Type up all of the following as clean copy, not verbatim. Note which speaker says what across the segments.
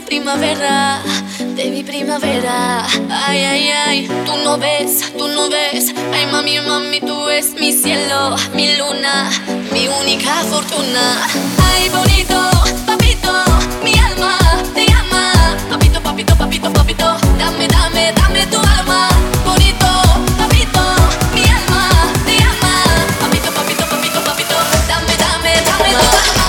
Speaker 1: primavera, de mi primavera. Ay, ay, ay, tú no ves. Ay, mami, mami, tú eres mi cielo, mi luna, mi única fortuna. Ay, bonito, papito, mi alma te llama. Papito, papito, papito, papito, dame, dame, dame tu alma. Bonito, papito, mi alma te llama. Papito, papito, papito, papito, dame, dame, dame tu alma.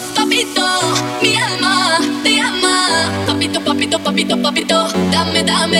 Speaker 1: Papito, papito, dame, dame.